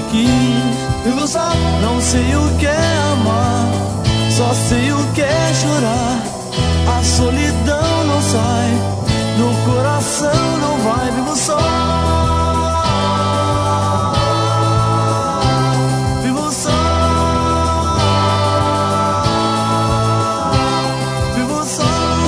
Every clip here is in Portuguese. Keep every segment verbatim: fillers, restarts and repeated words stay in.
quis. Vivo só, não sei o que é amar, só sei o que é chorar. A solidão não sai, no coração não vai. Vivo só, vivo só, vivo só.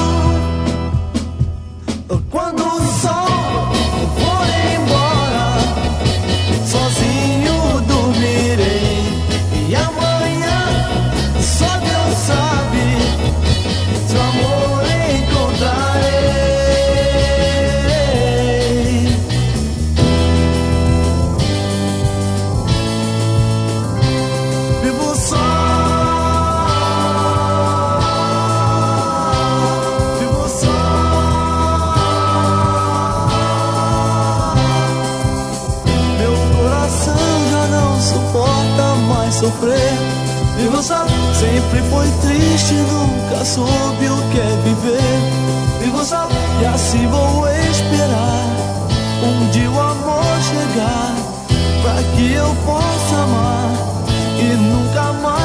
Quando o sol for embora, sozinho dormirei, e amanhã só Deus sabe se o amor encontrarei. Vivo só, vivo só. Meu coração já não suporta mais sofrer. Vivo só, sempre foi triste, nunca soube o que é viver. Vivo só, e assim vou esperar um dia o amor chegar, pra que eu possa amar e nunca mais